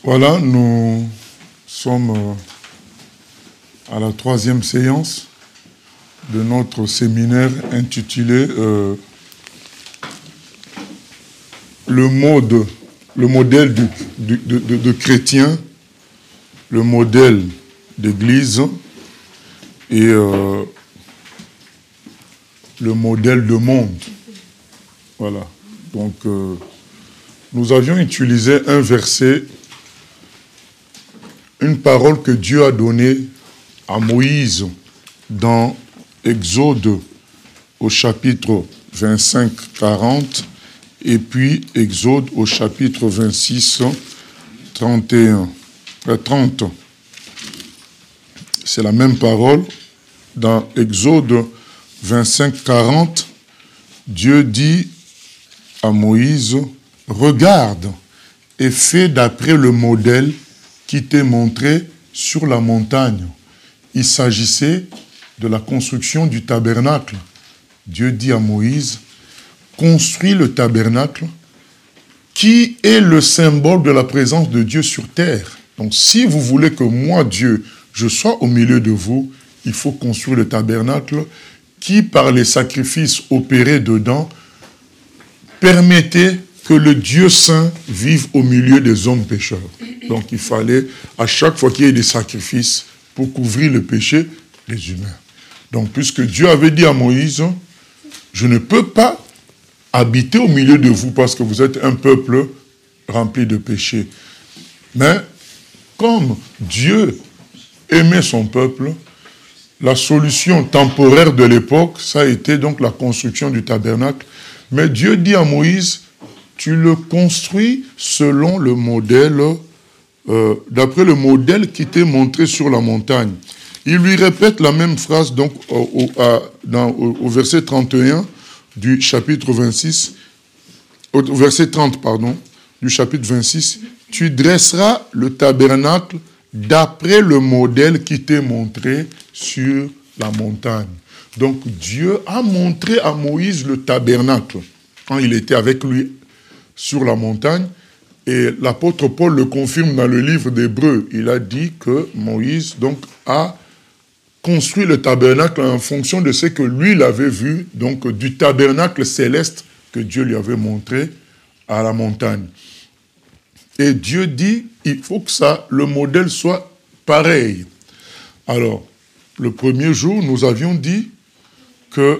Voilà, nous sommes à la 3e séance de notre séminaire intitulé le modèle de chrétien, le modèle d'église et le modèle de monde. Voilà. Donc, nous avions utilisé un verset, une parole que Dieu a donnée à Moïse dans Exode au chapitre 25-40 et puis Exode au chapitre 26-30. C'est la même parole. Dans Exode 25-40, Dieu dit à Moïse, « Regarde et fais d'après le modèle qui t'est montré sur la montagne. » Il s'agissait de la construction du tabernacle. Dieu dit à Moïse, « Construis le tabernacle qui est le symbole de la présence de Dieu sur terre. » Donc si vous voulez que moi, Dieu, je sois au milieu de vous, il faut construire le tabernacle qui, par les sacrifices opérés dedans, permettait que le Dieu saint vive au milieu des hommes pécheurs. Donc il fallait, à chaque fois qu'il y ait des sacrifices, pour couvrir le péché des humains. Donc puisque Dieu avait dit à Moïse, je ne peux pas habiter au milieu de vous parce que vous êtes un peuple rempli de péché. Mais comme Dieu aimait son peuple, la solution temporaire de l'époque, ça a été donc la construction du tabernacle. Mais Dieu dit à Moïse, tu le construis selon le modèle, d'après le modèle qui t'est montré sur la montagne. Il lui répète la même phrase donc au verset 31 du chapitre 26, au verset 30, pardon, du chapitre 26. Tu dresseras le tabernacle d'après le modèle qui t'est montré sur la montagne. Donc Dieu a montré à Moïse le tabernacle quand il était avec lui sur la montagne. Et l'apôtre Paul le confirme dans le livre d'Hébreux. Il a dit que Moïse donc a construit le tabernacle en fonction de ce que lui il avait vu, donc du tabernacle céleste que Dieu lui avait montré à la montagne. Et Dieu dit, il faut que le modèle soit pareil. Alors, le premier jour, nous avions dit que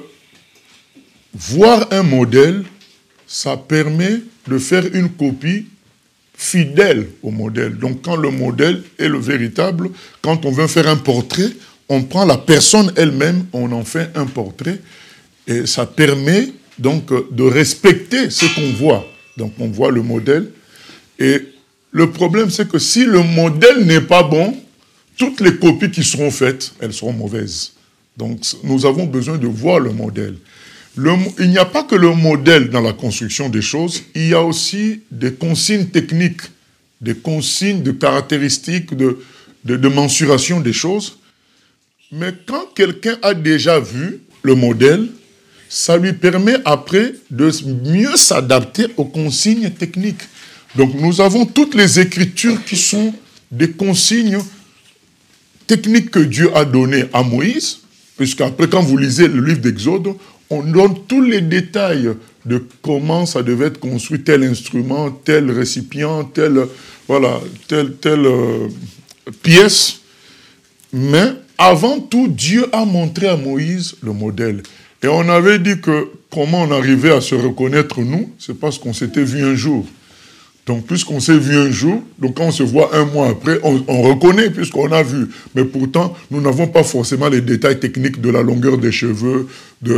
voir un modèle, ça permet de faire une copie fidèle au modèle. Donc, quand le modèle est le véritable, quand on veut faire un portrait, on prend la personne elle-même, on en fait un portrait, et ça permet donc de respecter ce qu'on voit. Donc, on voit le modèle, et le problème, c'est que si le modèle n'est pas bon, toutes les copies qui seront faites, elles seront mauvaises. Donc, nous avons besoin de voir le modèle. Il n'y a pas que le modèle dans la construction des choses, il y a aussi des consignes techniques, des consignes de caractéristiques, de mensuration des choses. Mais quand quelqu'un a déjà vu le modèle, ça lui permet après de mieux s'adapter aux consignes techniques. Donc nous avons toutes les Écritures qui sont des consignes techniques que Dieu a données à Moïse, puisqu'après quand vous lisez le livre d'Exode, on donne tous les détails de comment ça devait être construit, tel instrument, tel récipient, telle pièce. Mais avant tout, Dieu a montré à Moïse le modèle. Et on avait dit que comment on arrivait à se reconnaître, nous, c'est parce qu'on s'était vu un jour. Donc, puisqu'on s'est vu un jour, donc quand on se voit un mois après, on reconnaît puisqu'on a vu. Mais pourtant, nous n'avons pas forcément les détails techniques de la longueur des cheveux, du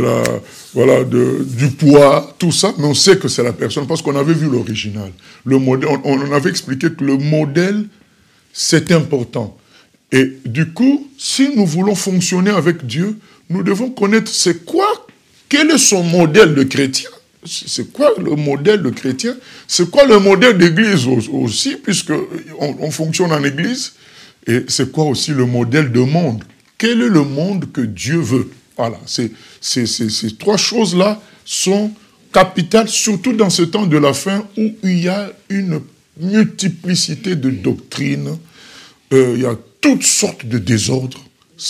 poids, tout ça. Mais on sait que c'est la personne parce qu'on avait vu l'original. Le modèle, on avait expliqué que le modèle, c'est important. Et du coup, si nous voulons fonctionner avec Dieu, nous devons connaître quel est son modèle de chrétien. C'est quoi le modèle de chrétien? C'est quoi le modèle d'église aussi, puisqu'on fonctionne en église? Et c'est quoi aussi le modèle de monde? Quel est le monde que Dieu veut? Voilà, ces trois choses-là sont capitales, surtout dans ce temps de la fin où il y a une multiplicité de doctrines, il y a toutes sortes de désordres.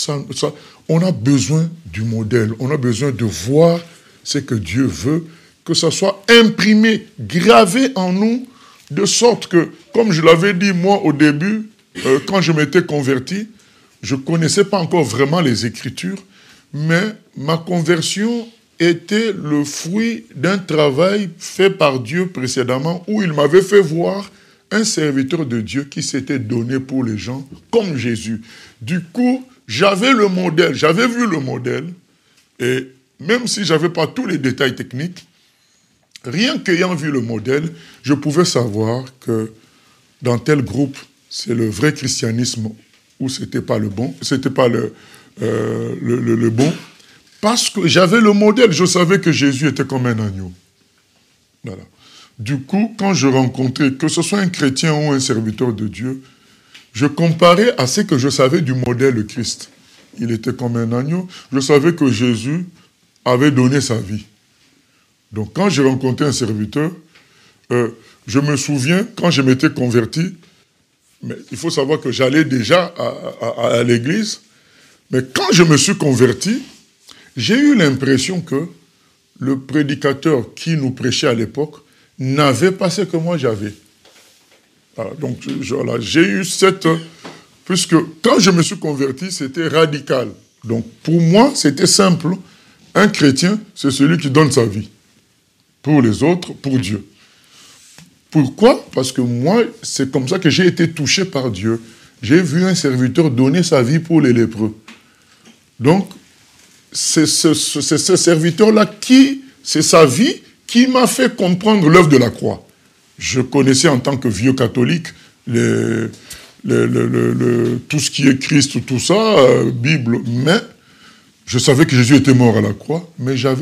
On a besoin du modèle, on a besoin de voir ce que Dieu veut, que ça soit imprimé, gravé en nous, de sorte que, comme je l'avais dit moi au début, quand je m'étais converti, je ne connaissais pas encore vraiment les Écritures, mais ma conversion était le fruit d'un travail fait par Dieu précédemment, où il m'avait fait voir un serviteur de Dieu qui s'était donné pour les gens, comme Jésus. Du coup, j'avais le modèle, j'avais vu le modèle, et même si je n'avais pas tous les détails techniques, rien qu'ayant vu le modèle, je pouvais savoir que dans tel groupe, c'est le vrai christianisme ou c'était pas le bon, c'était pas le bon, parce que j'avais le modèle, je savais que Jésus était comme un agneau. Voilà. Du coup, quand je rencontrais, que ce soit un chrétien ou un serviteur de Dieu, je comparais à ce que je savais du modèle de Christ. Il était comme un agneau. Je savais que Jésus avait donné sa vie. Donc, quand j'ai rencontré un serviteur, je me souviens, quand je m'étais converti, mais il faut savoir que j'allais déjà à l'église, mais quand je me suis converti, j'ai eu l'impression que le prédicateur qui nous prêchait à l'époque n'avait pas ce que moi j'avais. Voilà, donc, voilà, j'ai eu cette... Puisque quand je me suis converti, c'était radical. Donc, pour moi, c'était simple. Un chrétien, c'est celui qui donne sa vie. Pour les autres, pour Dieu. Pourquoi? Parce que moi, c'est comme ça que j'ai été touché par Dieu. J'ai vu un serviteur donner sa vie pour les lépreux. Donc, c'est ce serviteur-là c'est sa vie qui m'a fait comprendre l'œuvre de la croix. Je connaissais en tant que vieux catholique tout ce qui est Christ, tout ça, Bible, mais je savais que Jésus était mort à la croix, mais ça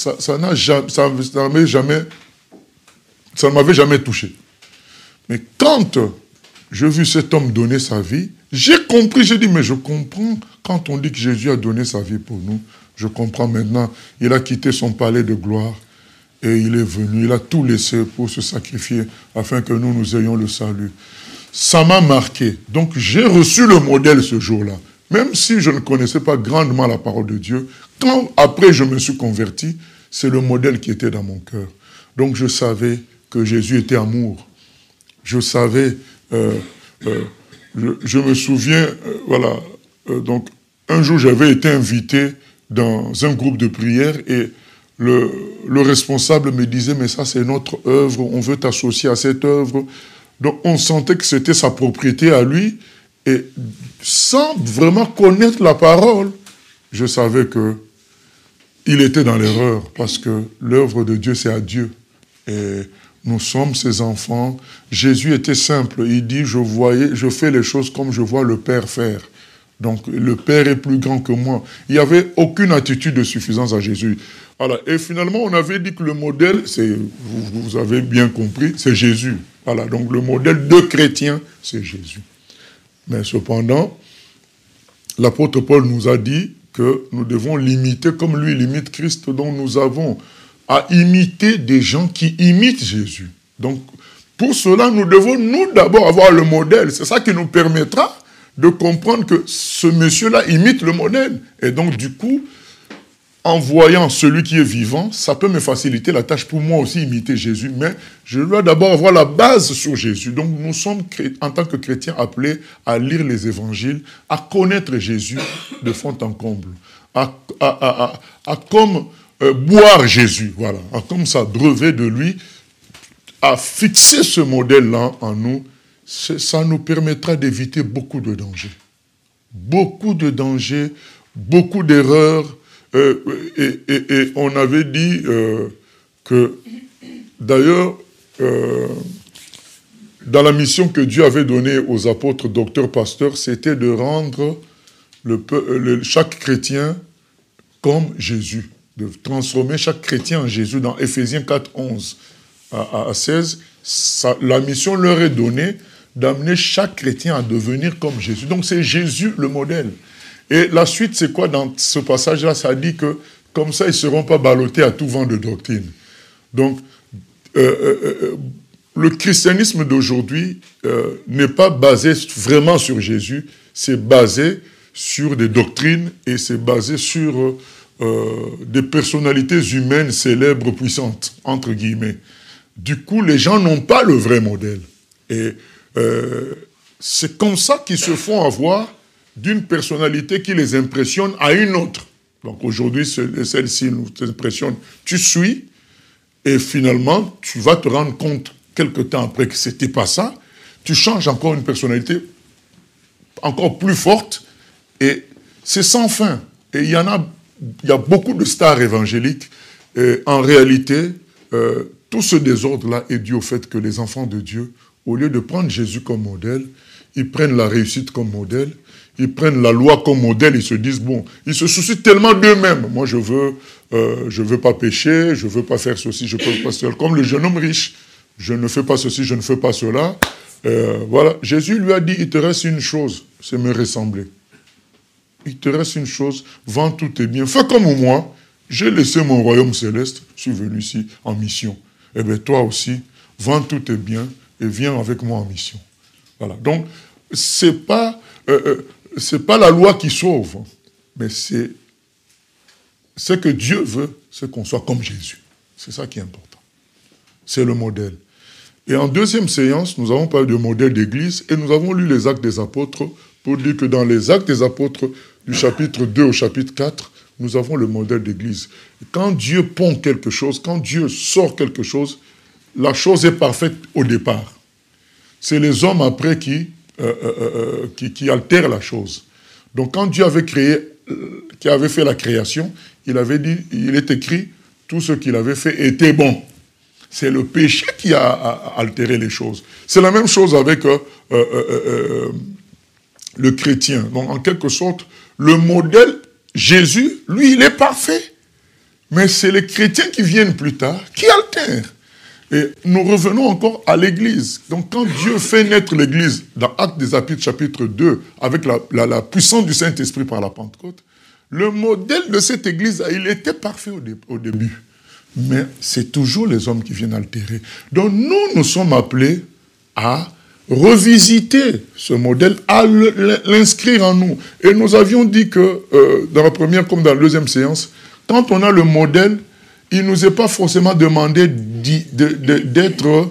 ne m'avait jamais touché. Mais quand j'ai vu cet homme donner sa vie, j'ai compris, j'ai dit, mais je comprends, quand on dit que Jésus a donné sa vie pour nous, je comprends maintenant, il a quitté son palais de gloire, et il est venu, il a tout laissé pour se sacrifier, afin que nous ayons le salut. Ça m'a marqué. Donc j'ai reçu le modèle ce jour-là. Même si je ne connaissais pas grandement la parole de Dieu, quand après je me suis converti, c'est le modèle qui était dans mon cœur. Donc je savais que Jésus était amour. Je savais, je me souviens, voilà, donc un jour j'avais été invité dans un groupe de prière et le responsable me disait, mais ça c'est notre œuvre, on veut t'associer à cette œuvre. Donc on sentait que c'était sa propriété à lui, et sans vraiment connaître la parole, je savais qu'il était dans l'erreur, parce que l'œuvre de Dieu c'est à Dieu. Et nous sommes ses enfants. Jésus était simple, il dit, je fais les choses comme je vois le Père faire. Donc le Père est plus grand que moi. Il n'y avait aucune attitude de suffisance à Jésus. Voilà. Et finalement, on avait dit que le modèle, vous avez bien compris, c'est Jésus. Voilà. Donc le modèle de chrétien, c'est Jésus. Mais cependant, l'apôtre Paul nous a dit que nous devons l'imiter comme lui limite Christ, dont nous avons à imiter des gens qui imitent Jésus. Donc pour cela, nous devons nous d'abord avoir le modèle. C'est ça qui nous permettra de comprendre que ce monsieur-là imite le modèle. Et donc, du coup, en voyant celui qui est vivant, ça peut me faciliter la tâche pour moi aussi imiter Jésus, mais je dois d'abord avoir la base sur Jésus. Donc, nous sommes, en tant que chrétiens, appelés à lire les évangiles, à connaître Jésus de fond en comble, à comme boire Jésus, voilà, à comme s'abreuver de lui, à fixer ce modèle-là en nous. Ça nous permettra d'éviter beaucoup de dangers. Beaucoup de dangers, beaucoup d'erreurs. Et on avait dit que, d'ailleurs, dans la mission que Dieu avait donnée aux apôtres, docteurs, pasteurs, c'était de rendre chaque chrétien comme Jésus, de transformer chaque chrétien en Jésus. Dans Éphésiens 4, 11 à 16, la mission leur est donnée d'amener chaque chrétien à devenir comme Jésus. Donc c'est Jésus le modèle. Et la suite, c'est quoi dans ce passage-là? Ça dit que comme ça, ils ne seront pas ballottés à tout vent de doctrine. Donc, le christianisme d'aujourd'hui n'est pas basé vraiment sur Jésus, c'est basé sur des doctrines et c'est basé sur des personnalités humaines célèbres, puissantes, entre guillemets. Du coup, les gens n'ont pas le vrai modèle. Et c'est comme ça qu'ils se font avoir d'une personnalité qui les impressionne à une autre. Donc aujourd'hui, celle-ci nous impressionne. Tu suis, et finalement, tu vas te rendre compte, quelque temps après, que ce n'était pas ça. Tu changes encore une personnalité encore plus forte, et c'est sans fin. Et il y a beaucoup de stars évangéliques. Et en réalité, tout ce désordre-là est dû au fait que les enfants de Dieu, au lieu de prendre Jésus comme modèle, ils prennent la réussite comme modèle, ils prennent la loi comme modèle, ils se disent, bon, ils se soucient tellement d'eux-mêmes. Moi, je veux pas pécher, je veux pas faire ceci, je peux pas cela. Comme le jeune homme riche, je ne fais pas ceci, je ne fais pas cela. Voilà, Jésus lui a dit, il te reste une chose, c'est me ressembler. Il te reste une chose, vends tous tes biens. Fais comme moi, j'ai laissé mon royaume céleste, je suis venu ici en mission. Eh bien, toi aussi, vends tous tes biens et viens avec moi en mission. Voilà. Donc, c'est pas la loi qui sauve, mais c'est ce que Dieu veut, c'est qu'on soit comme Jésus. C'est ça qui est important. C'est le modèle. Et en deuxième séance, nous avons parlé de modèle d'église et nous avons lu les Actes des Apôtres pour dire que dans les Actes des Apôtres, du chapitre 2 au chapitre 4, nous avons le modèle d'église. Quand Dieu pond quelque chose, quand Dieu sort quelque chose, la chose est parfaite au départ. C'est les hommes après qui altèrent la chose. Donc quand Dieu avait créé, qui avait fait la création, il avait dit, il est écrit, tout ce qu'il avait fait était bon. C'est le péché qui a altéré les choses. C'est la même chose avec le chrétien. Donc en quelque sorte, le modèle Jésus, lui, il est parfait. Mais c'est les chrétiens qui viennent plus tard qui altèrent. Et nous revenons encore à l'Église. Donc quand Dieu fait naître l'Église, dans Actes des Apôtres, chapitre 2, avec la puissance du Saint-Esprit par la Pentecôte, le modèle de cette Église, il était parfait au début. Mais c'est toujours les hommes qui viennent altérer. Donc nous sommes appelés à revisiter ce modèle, à l'inscrire en nous. Et nous avions dit que, dans la première comme dans la deuxième séance, quand on a le modèle, il ne nous est pas forcément demandé d'être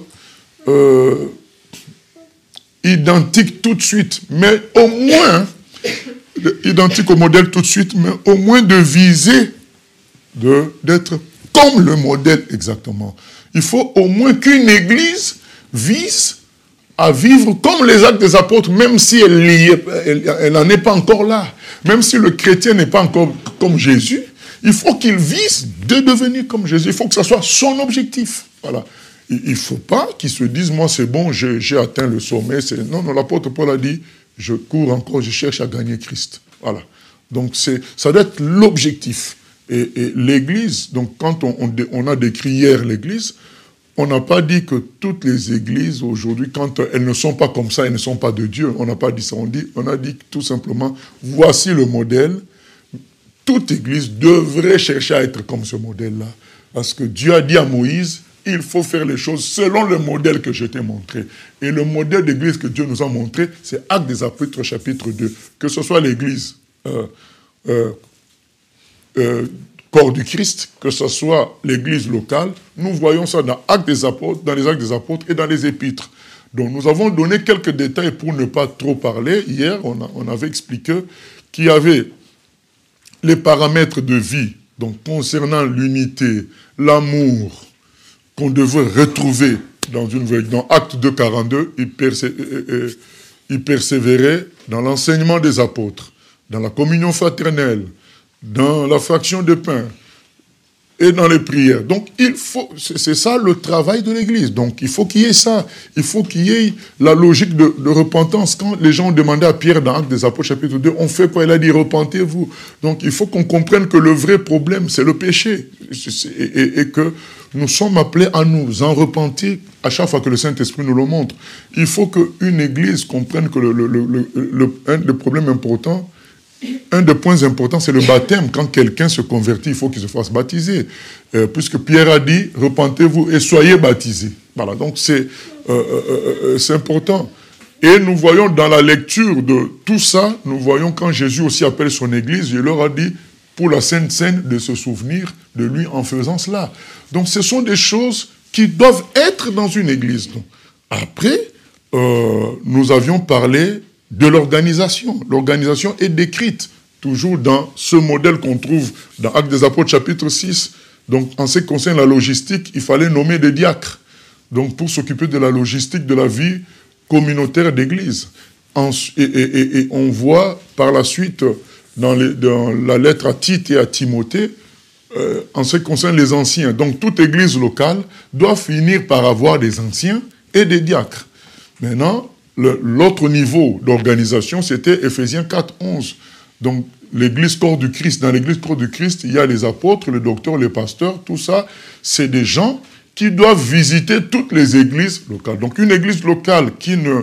identique tout de suite, mais au moins, identique au modèle tout de suite, mais au moins de viser d'être comme le modèle exactement. Il faut au moins qu'une église vise à vivre comme les Actes des Apôtres, même si elle n'en est pas encore là. Même si le chrétien n'est pas encore comme Jésus, il faut qu'il vise de devenir comme Jésus. Il faut que ce soit son objectif. Voilà. Il ne faut pas qu'il se dise, moi c'est bon, j'ai atteint le sommet. Non, l'apôtre Paul a dit, je cours encore, je cherche à gagner Christ. Voilà. Donc ça doit être l'objectif. Et l'Église, donc quand on a décrit hier l'Église, on n'a pas dit que toutes les églises aujourd'hui, quand elles ne sont pas comme ça, elles ne sont pas de Dieu. On n'a pas dit ça. On a dit tout simplement, voici le modèle. Toute église devrait chercher à être comme ce modèle-là. Parce que Dieu a dit à Moïse, il faut faire les choses selon le modèle que je t'ai montré. Et le modèle d'église que Dieu nous a montré, c'est Actes des Apôtres, chapitre 2. Que ce soit l'église corps du Christ, que ce soit l'église locale, nous voyons ça dans Actes des Apôtres, dans les Actes des Apôtres et dans les Épîtres. Donc nous avons donné quelques détails pour ne pas trop parler. Hier, on avait expliqué qu'il y avait les paramètres de vie, donc concernant l'unité, l'amour, qu'on devait retrouver dans Actes 2, 42, il persévérait dans l'enseignement des apôtres, dans la communion fraternelle, dans la fraction de pain et dans les prières. Donc, c'est ça le travail de l'Église. Donc, il faut qu'il y ait ça. Il faut qu'il y ait la logique de repentance. Quand les gens ont demandé à Pierre dans Actes des Apôtres, chapitre 2, on fait quoi? Il a dit, repentez-vous. Donc, il faut qu'on comprenne que le vrai problème, c'est le péché. Et que nous sommes appelés à nous en repentir à chaque fois que le Saint-Esprit nous le montre. Il faut qu'une Église comprenne que le problème important un des points importants, c'est le baptême. Quand quelqu'un se convertit, il faut qu'il se fasse baptiser. Puisque Pierre a dit, repentez-vous et soyez baptisés. Voilà, donc c'est important. Et nous voyons dans la lecture de tout ça, nous voyons quand Jésus aussi appelle son église, il leur a dit, pour la Sainte Seine, de se souvenir de lui en faisant cela. Donc ce sont des choses qui doivent être dans une église. Donc, après, nous avions parlé de l'organisation. L'organisation est décrite toujours dans ce modèle qu'on trouve dans Actes des Apôtres chapitre 6. Donc en ce qui concerne la logistique, il fallait nommer des diacres. Donc pour s'occuper de la logistique de la vie communautaire d'église. Et on voit par la suite dans la lettre à Tite et à Timothée, en ce qui concerne les anciens. Donc toute église locale doit finir par avoir des anciens et des diacres. Maintenant, l'autre niveau d'organisation, c'était Éphésiens 4, 11. Donc l'église corps du Christ, dans l'église corps du Christ, il y a les apôtres, les docteurs, les pasteurs, tout ça, c'est des gens qui doivent visiter toutes les églises locales. Donc une église locale qui ne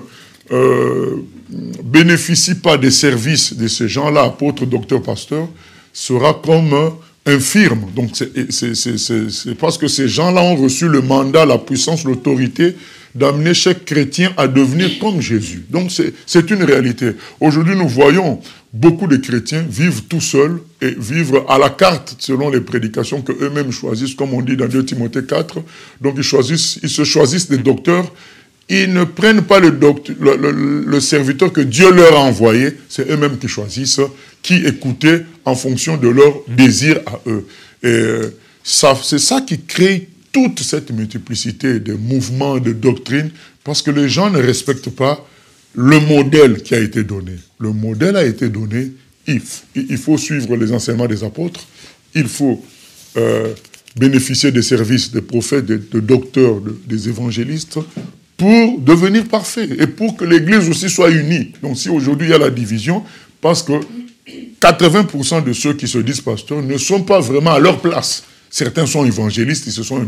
bénéficie pas des services de ces gens-là, apôtres, docteurs, pasteurs, sera comme infirme. Donc c'est parce que ces gens-là ont reçu le mandat, la puissance, l'autorité d'amener chaque chrétien à devenir comme Jésus. Donc c'est une réalité. Aujourd'hui, nous voyons beaucoup de chrétiens vivre tout seuls et vivre à la carte selon les prédications qu'eux-mêmes choisissent, comme on dit dans 2 Timothée 4. Donc ils se choisissent des docteurs. Ils ne prennent pas le serviteur que Dieu leur a envoyé. C'est eux-mêmes qui choisissent, qui écouter en fonction de leur désir à eux. Et c'est ça qui crée toute cette multiplicité de mouvements, de doctrines, parce que les gens ne respectent pas le modèle qui a été donné. Le modèle a été donné, il faut suivre les enseignements des apôtres, il faut bénéficier des services des prophètes, des docteurs, des évangélistes, pour devenir parfait et pour que l'Église aussi soit unie. Donc si aujourd'hui il y a la division, parce que 80% de ceux qui se disent pasteurs ne sont pas vraiment à leur place. Certains sont évangélistes, ils se sont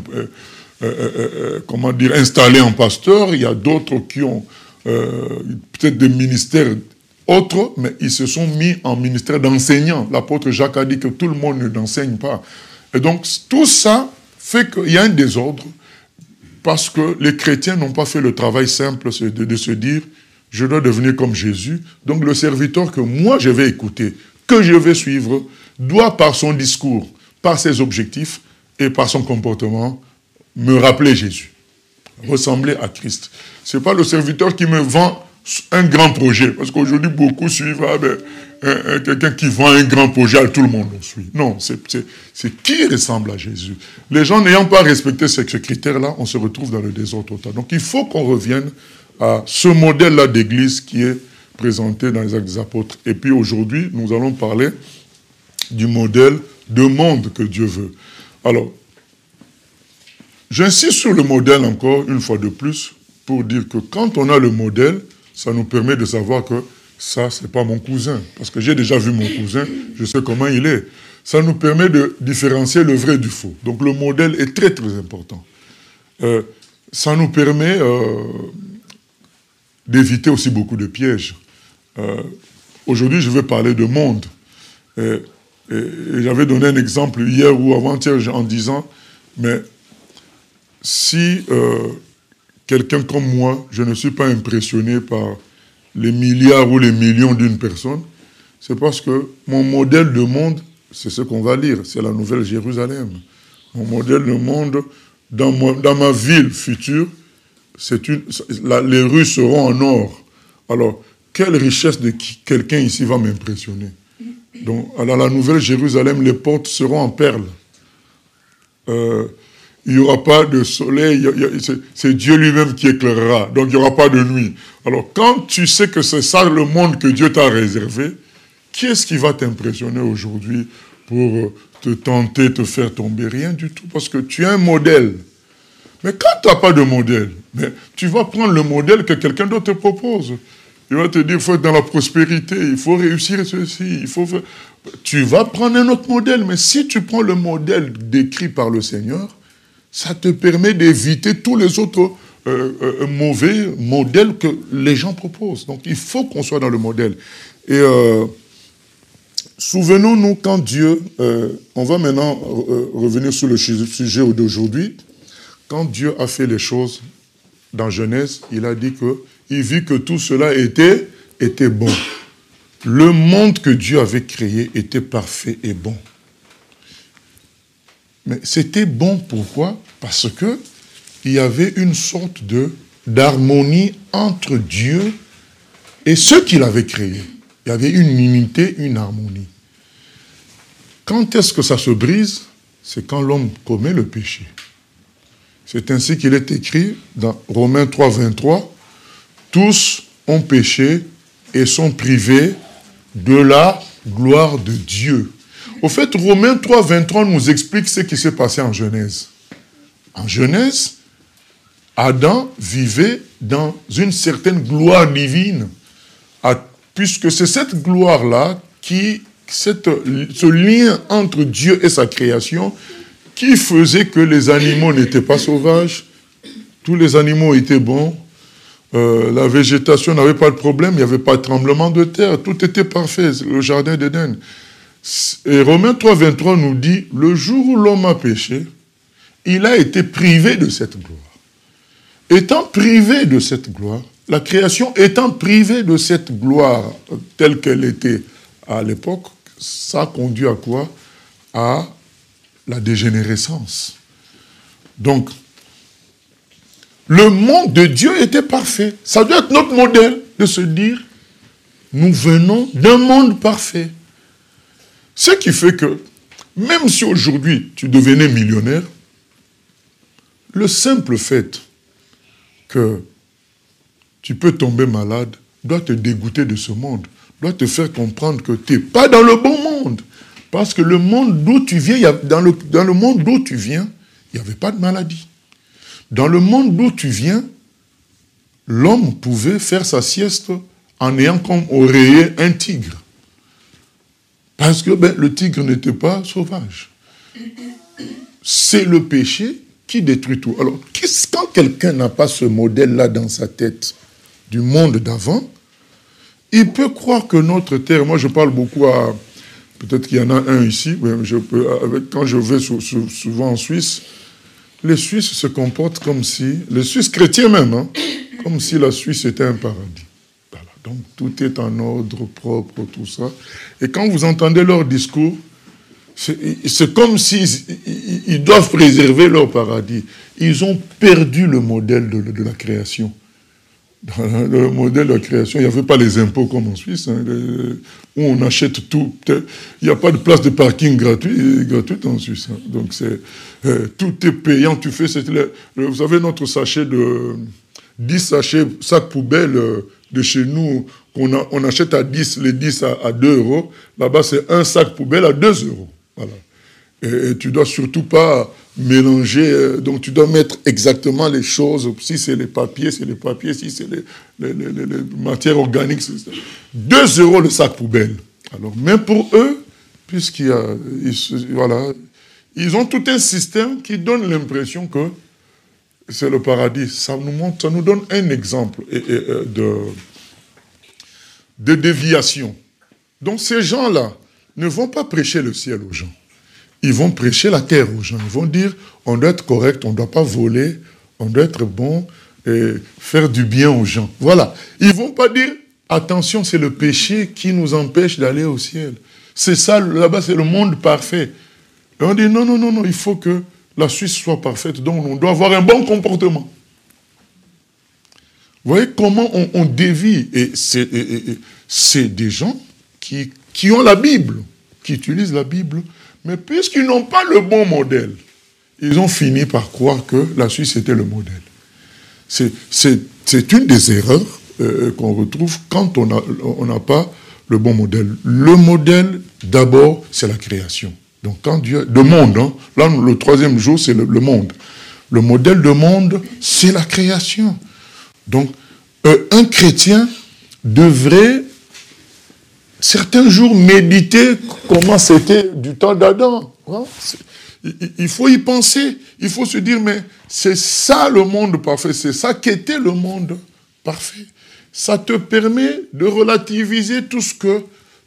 installés en pasteurs. Il y a d'autres qui ont peut-être des ministères autres, mais ils se sont mis en ministère d'enseignants. L'apôtre Jacques a dit que tout le monde n'enseigne pas. Et donc tout ça fait qu'il y a un désordre parce que les chrétiens n'ont pas fait le travail simple de se dire « je dois devenir comme Jésus ». Donc le serviteur que moi je vais écouter, que je vais suivre, doit par son discours, par ses objectifs et par son comportement, me rappeler Jésus, ressembler à Christ. Ce n'est pas le serviteur qui me vend un grand projet, parce qu'aujourd'hui, beaucoup suivent quelqu'un qui vend un grand projet, à tout le monde le suit. Non, c'est qui ressemble à Jésus. Les gens n'ayant pas respecté ce critère-là, on se retrouve dans le désordre total. Donc il faut qu'on revienne à ce modèle-là d'église qui est présenté dans les Actes des Apôtres. Et puis aujourd'hui, nous allons parler du modèle de monde que Dieu veut. Alors, j'insiste sur le modèle encore une fois de plus pour dire que quand on a le modèle, ça nous permet de savoir que ça, c'est pas mon cousin. Parce que j'ai déjà vu mon cousin, je sais comment il est. Ça nous permet de différencier le vrai du faux. Donc le modèle est très très important. Ça nous permet d'éviter aussi beaucoup de pièges. Aujourd'hui, je vais parler de monde. Et j'avais donné un exemple hier ou avant-hier en disant, mais si quelqu'un comme moi, je ne suis pas impressionné par les milliards ou les millions d'une personne, c'est parce que mon modèle de monde, c'est ce qu'on va lire, c'est la Nouvelle Jérusalem. Mon modèle de monde, dans ma ville future, les rues seront en or. Alors, quelle richesse de quelqu'un ici va m'impressionner? Donc, à la Nouvelle Jérusalem, les portes seront en perles. Il n'y aura pas de soleil, c'est Dieu lui-même qui éclairera. Donc, il n'y aura pas de nuit. Alors, quand tu sais que c'est ça le monde que Dieu t'a réservé, qui est-ce qui va t'impressionner aujourd'hui pour te tenter, te faire tomber? Rien du tout, parce que tu as un modèle. Mais quand tu n'as pas de modèle, tu vas prendre le modèle que quelqu'un d'autre te propose. Il va te dire, il faut être dans la prospérité, il faut réussir ceci, il faut faire... Tu vas prendre un autre modèle, mais si tu prends le modèle décrit par le Seigneur, ça te permet d'éviter tous les autres mauvais modèles que les gens proposent. Donc il faut qu'on soit dans le modèle. Et souvenons-nous quand Dieu, on va maintenant revenir sur le sujet d'aujourd'hui, quand Dieu a fait les choses dans Genèse, il a dit qu'il vit que tout cela était bon. Le monde que Dieu avait créé était parfait et bon. Mais c'était bon pourquoi? Parce que il y avait une sorte d'harmonie entre Dieu et ceux qu'il avait créés. Il y avait une unité, une harmonie. Quand est-ce que ça se brise? C'est quand l'homme commet le péché. C'est ainsi qu'il est écrit dans Romains 3, 23, « Tous ont péché et sont privés de la gloire de Dieu. » Au fait, Romains 3, 23 nous explique ce qui s'est passé en Genèse. En Genèse, Adam vivait dans une certaine gloire divine, puisque c'est cette gloire-là, ce lien entre Dieu et sa création, qui faisait que les animaux n'étaient pas sauvages, tous les animaux étaient bons, la végétation n'avait pas de problème, il n'y avait pas de tremblement de terre, tout était parfait, le jardin d'Éden. Et Romains 3, 23 nous dit, le jour où l'homme a péché, il a été privé de cette gloire. Étant privé de cette gloire, la création étant privée de cette gloire telle qu'elle était à l'époque, ça conduit à quoi? À la dégénérescence. Donc, le monde de Dieu était parfait. Ça doit être notre modèle de se dire, nous venons d'un monde parfait. Ce qui fait que, même si aujourd'hui tu devenais millionnaire, le simple fait que tu peux tomber malade doit te dégoûter de ce monde, doit te faire comprendre que tu n'es pas dans le bon monde. Parce que le monde d'où tu viens, dans le monde d'où tu viens, il n'y avait pas de maladie. Dans le monde d'où tu viens, l'homme pouvait faire sa sieste en ayant comme oreiller un tigre. Parce que le tigre n'était pas sauvage. C'est le péché qui détruit tout. Alors, quand quelqu'un n'a pas ce modèle-là dans sa tête du monde d'avant, il peut croire que notre terre, moi je parle beaucoup à, peut-être qu'il y en a un ici, quand je vais souvent en Suisse, les Suisses se comportent comme si, les Suisses chrétiens même, comme si la Suisse était un paradis. Voilà. Donc tout est en ordre, propre, tout ça. Et quand vous entendez leur discours, c'est comme s'ils doivent préserver leur paradis. Ils ont perdu le modèle de la création. Dans le modèle de la création, il n'y avait pas les impôts comme en Suisse, où on achète tout. Il n'y a pas de place de parking gratuite en Suisse. Donc tout est payant. Tu fais, vous avez notre sachet de 10 sachets, sacs poubelles de chez nous, on achète à 10, les 10 à 2 €. Là-bas, c'est un sac poubelle à 2 €. Voilà. Et tu ne dois surtout pas mélanger, donc tu dois mettre exactement les choses. Si c'est les papiers, c'est les papiers. Si c'est les matières organiques, c'est ça. 2 € le sac poubelle. Alors, même pour eux, puisqu'il y a, voilà, ils ont tout un système qui donne l'impression que c'est le paradis. Ça nous donne un exemple de déviation. Donc ces gens-là ne vont pas prêcher le ciel aux gens. Ils vont prêcher la terre aux gens. Ils vont dire, on doit être correct, on ne doit pas voler, on doit être bon et faire du bien aux gens. Voilà. Ils ne vont pas dire, attention, c'est le péché qui nous empêche d'aller au ciel. C'est ça, là-bas, c'est le monde parfait. Et on dit, non, il faut que la Suisse soit parfaite, donc on doit avoir un bon comportement. Vous voyez comment on dévie. Et c'est des gens qui ont la Bible, qui utilisent la Bible, mais puisqu'ils n'ont pas le bon modèle, ils ont fini par croire que la Suisse était le modèle. C'est une des erreurs qu'on retrouve quand on n'a pas le bon modèle. Le modèle, d'abord, c'est la création. Donc quand Dieu... Le monde, là, le troisième jour, c'est le monde. Le modèle de monde, c'est la création. Donc, un chrétien devrait, certains jours, méditer comment c'était du temps d'Adam. Il faut y penser. Il faut se dire, mais c'est ça le monde parfait. C'est ça qu'était le monde parfait. Ça te permet de relativiser tout ce que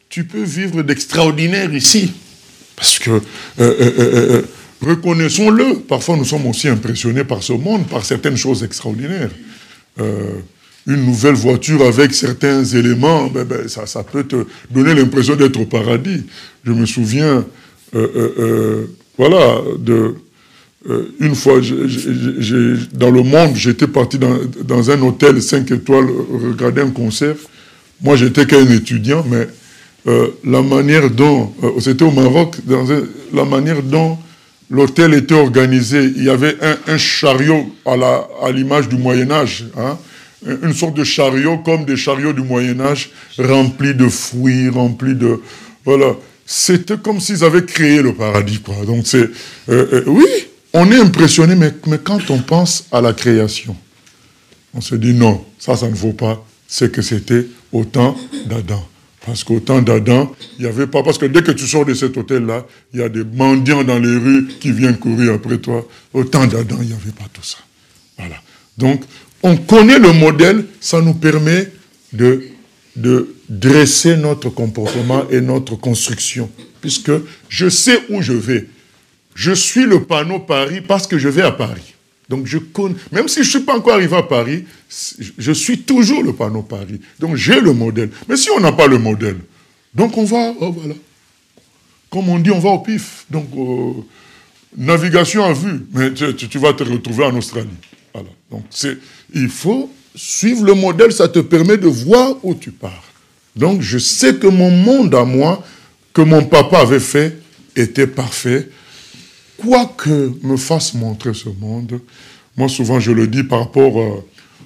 tu peux vivre d'extraordinaire ici. Parce que, reconnaissons-le, parfois nous sommes aussi impressionnés par ce monde, par certaines choses extraordinaires. Une nouvelle voiture avec certains éléments, ça peut te donner l'impression d'être au paradis. Je me souviens, voilà, une fois, dans le monde, j'étais parti dans un hôtel 5 étoiles, regarder un concert. Moi, j'étais qu'un étudiant, mais la manière dont, c'était au Maroc, la manière dont l'hôtel était organisé, il y avait un chariot à l'image du Moyen-Âge, hein, une sorte de chariot comme des chariots du Moyen-Âge, remplis de fruits, remplis de... Voilà. C'était comme s'ils avaient créé le paradis, quoi. Donc oui, on est impressionné, mais quand on pense à la création, on se dit non, ça ne vaut pas ce que c'était au temps d'Adam. Parce qu'au temps d'Adam, il n'y avait pas... Parce que dès que tu sors de cet hôtel-là, il y a des mendiants dans les rues qui viennent courir après toi. Au temps d'Adam, il n'y avait pas tout ça. Voilà. Donc, on connaît le modèle, ça nous permet de dresser notre comportement et notre construction. Puisque je sais où je vais. Je suis le panneau Paris parce que je vais à Paris. Donc je connais, même si je ne suis pas encore arrivé à Paris, je suis toujours le panneau Paris. Donc j'ai le modèle. Mais si on n'a pas le modèle, donc on va, voilà. Comme on dit, on va au pif. Donc, navigation à vue, mais tu vas te retrouver en Australie. Voilà. Donc il faut suivre le modèle, ça te permet de voir où tu pars. Donc je sais que mon monde à moi, que mon papa avait fait, était parfait. Quoi que me fasse montrer ce monde, moi souvent je le dis par rapport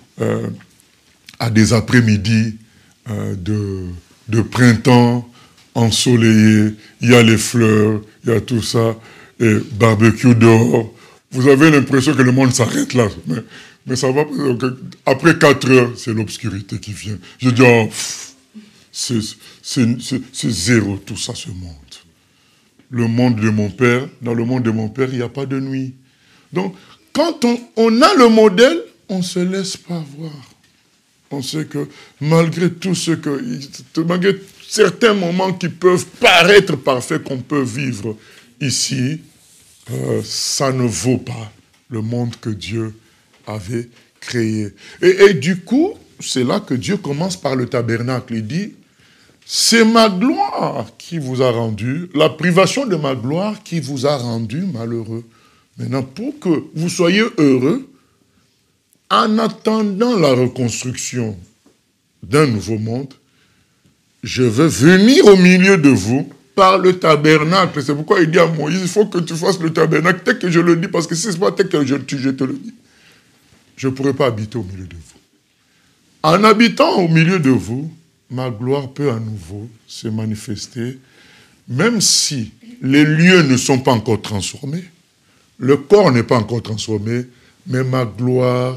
à des après-midi de printemps ensoleillés, il y a les fleurs, il y a tout ça, et barbecue dehors. Vous avez l'impression que le monde s'arrête là, mais ça va, après 4 heures, c'est l'obscurité qui vient. Je dis, oh, c'est zéro tout ça, ce monde. Le monde de mon père, dans le monde de mon père, il n'y a pas de nuit. Donc, quand on a le modèle, on ne se laisse pas voir. On sait que malgré tout ce que... Malgré certains moments qui peuvent paraître parfaits qu'on peut vivre ici, ça ne vaut pas le monde que Dieu avait créé. Et du coup, c'est là que Dieu commence par le tabernacle. Il dit... C'est ma gloire qui vous a rendu, la privation de ma gloire qui vous a rendu malheureux. Maintenant, pour que vous soyez heureux, en attendant la reconstruction d'un nouveau monde, je vais venir au milieu de vous par le tabernacle. C'est pourquoi il dit à Moïse, il faut que tu fasses le tabernacle, tel que je le dis, parce que si ce n'est pas tel que je te le dis, je ne pourrai pas habiter au milieu de vous. En habitant au milieu de vous, ma gloire peut à nouveau se manifester, même si les lieux ne sont pas encore transformés, le corps n'est pas encore transformé, mais ma gloire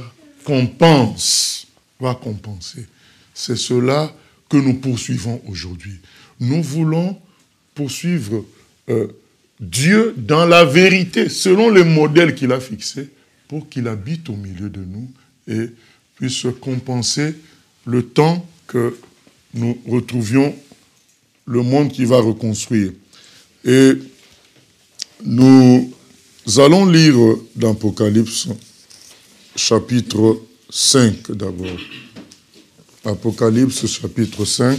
va compenser. C'est cela que nous poursuivons aujourd'hui. Nous voulons poursuivre Dieu dans la vérité, selon les modèles qu'il a fixés, pour qu'il habite au milieu de nous et puisse compenser le temps que nous retrouvions le monde qui va reconstruire. Et nous allons lire dans Apocalypse, chapitre 5 d'abord. Apocalypse, chapitre 5.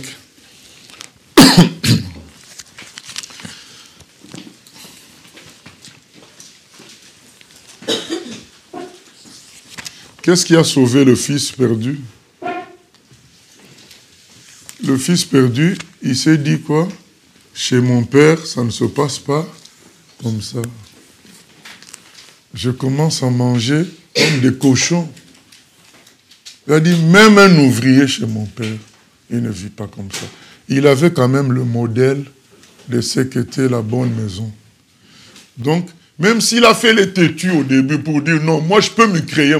Qu'est-ce qui a sauvé le fils perdu? Le fils perdu, il s'est dit quoi? Chez mon père, ça ne se passe pas comme ça. Je commence à manger comme des cochons. Il a dit, même un ouvrier chez mon père, il ne vit pas comme ça. Il avait quand même le modèle de ce qu'était la bonne maison. Donc, même s'il a fait les têtus au début pour dire, non, moi je peux me créer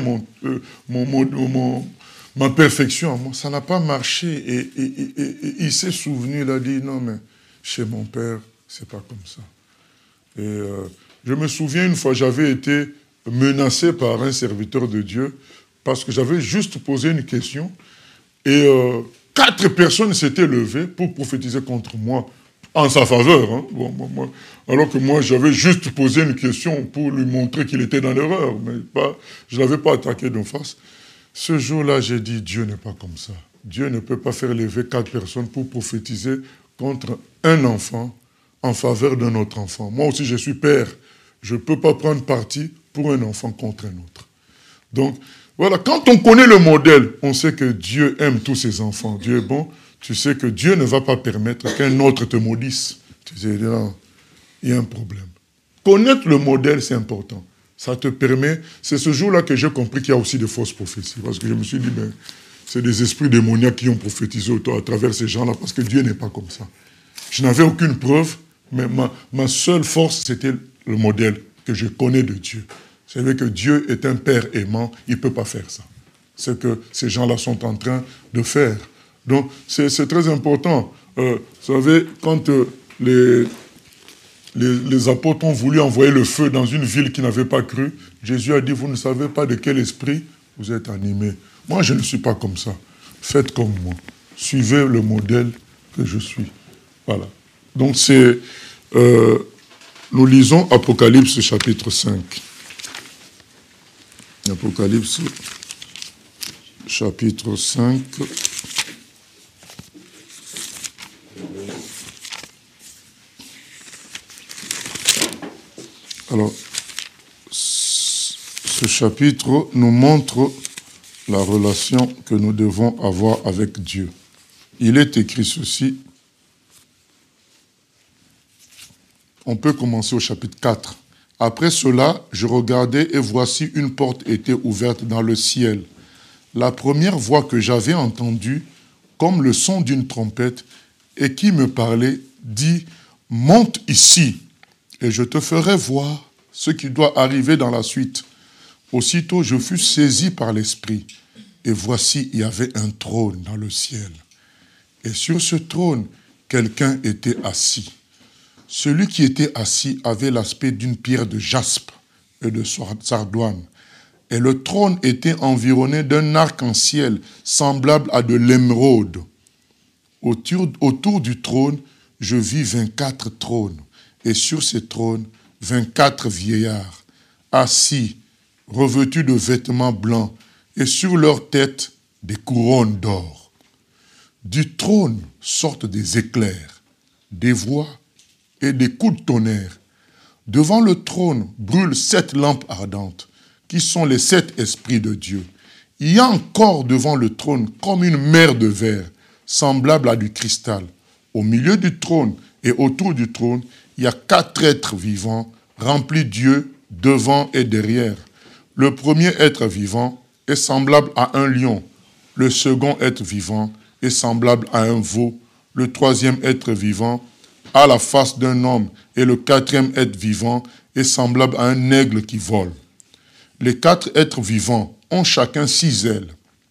ma perfection à moi, ça n'a pas marché. Et il s'est souvenu, il a dit, non, mais chez mon père, c'est pas comme ça. Et je me souviens une fois, j'avais été menacé par un serviteur de Dieu parce que j'avais juste posé une question et 4 personnes s'étaient levées pour prophétiser contre moi, en sa faveur. Hein. Bon, alors que moi, j'avais juste posé une question pour lui montrer qu'il était dans l'erreur, mais je ne l'avais pas attaqué d'en face. Ce jour-là, j'ai dit, Dieu n'est pas comme ça. Dieu ne peut pas faire lever 4 personnes pour prophétiser contre un enfant en faveur d'un autre enfant. Moi aussi, je suis père. Je ne peux pas prendre parti pour un enfant contre un autre. Donc, voilà, quand on connaît le modèle, on sait que Dieu aime tous ses enfants. Dieu est bon. Tu sais que Dieu ne va pas permettre qu'un autre te maudisse. Tu sais, là, il y a un problème. Connaître le modèle, c'est important. Ça te permet... C'est ce jour-là que j'ai compris qu'il y a aussi de fausses prophéties. Parce que je me suis dit, ben, c'est des esprits démoniaques qui ont prophétisé à travers ces gens-là, parce que Dieu n'est pas comme ça. Je n'avais aucune preuve, mais ma seule force, c'était le modèle que je connais de Dieu. C'est vrai que Dieu est un Père aimant, il ne peut pas faire ça. C'est que ces gens-là sont en train de faire. Donc, c'est très important. Vous savez, quand les apôtres ont voulu envoyer le feu dans une ville qui n'avait pas cru, Jésus a dit, vous ne savez pas de quel esprit vous êtes animés. Moi, je ne suis pas comme ça. Faites comme moi. Suivez le modèle que je suis. Voilà. Donc, nous lisons Apocalypse chapitre 5. Apocalypse chapitre 5. Alors, ce chapitre nous montre la relation que nous devons avoir avec Dieu. Il est écrit ceci. On peut commencer au chapitre 4. Après cela, je regardais et voici une porte était ouverte dans le ciel. La première voix que j'avais entendue, comme le son d'une trompette, et qui me parlait, dit « Monte ici, et je te ferai voir ce qui doit arriver dans la suite. » Aussitôt, je fus saisi par l'Esprit, et voici, il y avait un trône dans le ciel. Et sur ce trône, quelqu'un était assis. Celui qui était assis avait l'aspect d'une pierre de jaspe et de sardoine. Et le trône était environné d'un arc-en-ciel semblable à de l'émeraude. Autour du trône, je vis 24 trônes. Et sur ces trônes, 24 vieillards, assis, revêtus de vêtements blancs, et sur leurs têtes, des couronnes d'or. Du trône sortent des éclairs, des voix et des coups de tonnerre. Devant le trône brûlent 7 lampes ardentes, qui sont les 7 esprits de Dieu. Il y a encore devant le trône comme une mer de verre, semblable à du cristal. Au milieu du trône et autour du trône, il y a 4 êtres vivants, remplis d'yeux devant et derrière. Le premier être vivant est semblable à un lion. Le second être vivant est semblable à un veau. Le troisième être vivant a la face d'un homme. Et le 4e être vivant est semblable à un aigle qui vole. Les 4 êtres vivants ont chacun 6 ailes.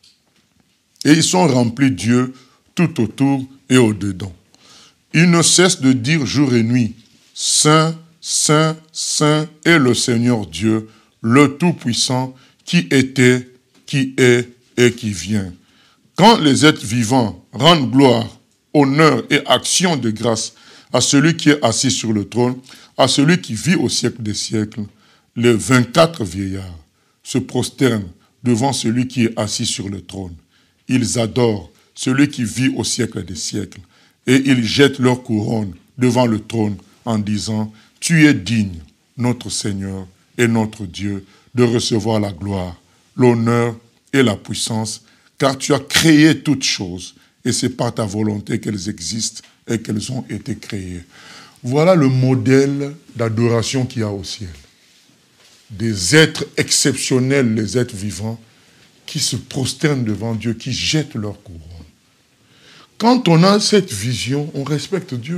Et ils sont remplis d'yeux tout autour et au-dedans. Ils ne cessent de dire jour et nuit, Saint, Saint, Saint est le Seigneur Dieu, le Tout-Puissant, qui était, qui est et qui vient. Quand les êtres vivants rendent gloire, honneur et action de grâce à celui qui est assis sur le trône, à celui qui vit au siècle des siècles, les 24 vieillards se prosternent devant celui qui est assis sur le trône. Ils adorent celui qui vit au siècle des siècles, et ils jettent leur couronne devant le trône en disant, « Tu es digne, notre Seigneur et notre Dieu, de recevoir la gloire, l'honneur et la puissance, car tu as créé toutes choses, et c'est par ta volonté qu'elles existent et qu'elles ont été créées. » Voilà le modèle d'adoration qu'il y a au ciel. Des êtres exceptionnels, les êtres vivants, qui se prosternent devant Dieu, qui jettent leur couronne. Quand on a cette vision, on respecte Dieu.